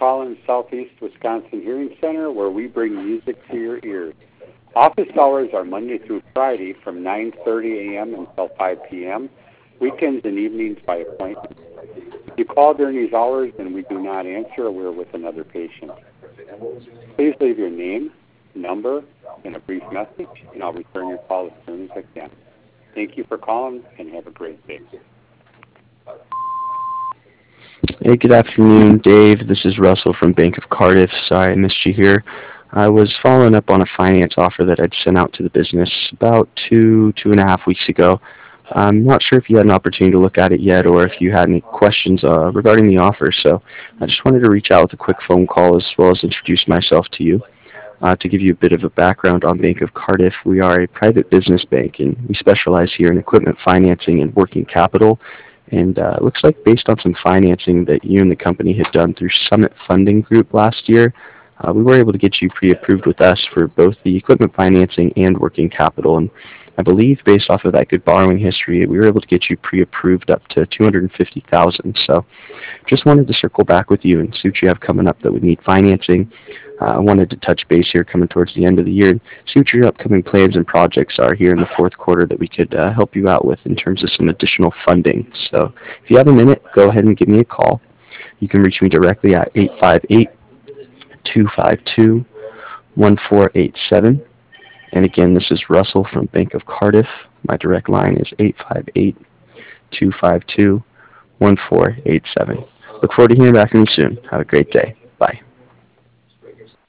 Collins Southeast Wisconsin Hearing Center, where we bring music to your ears. Office hours are Monday through Friday from 9:30 a.m. until 5 p.m., weekends and evenings by appointment. If you call during these hours and we do not answer or we're with another patient, please leave your name, number, and a brief message, and I'll return your call as soon as I can. Thank you for calling, and have a great day. Hey, good afternoon, Dave. This is Russell from Bank of Cardiff. Sorry I missed you here. I was following up on a finance offer that I'd sent out to the business about two and a half weeks ago. I'm not sure if you had an opportunity to look at it yet or if you had any questions regarding the offer, so I just wanted to reach out with a quick phone call as well as introduce myself to you. To give you a bit of a background on Bank of Cardiff, we are a private business bank, and we specialize here in equipment financing and working capital. And it looks like based on some financing that you and the company had done through Summit Funding Group last year, we were able to get you pre-approved with us for both the equipment financing and working capital. And I believe based off of that good borrowing history, we were able to get you pre-approved up to $250,000. So just wanted to circle back with you and see what you have coming up that would need financing. I wanted to touch base here coming towards the end of the year and see what your upcoming plans and projects are here in the fourth quarter that we could help you out with in terms of some additional funding. So if you have a minute, go ahead and give me a call. You can reach me directly at 858-252-1487. And again, this is Russell from Bank of Cardiff. My direct line is 858-252-1487. Look forward to hearing back from you soon. Have a great day. Bye.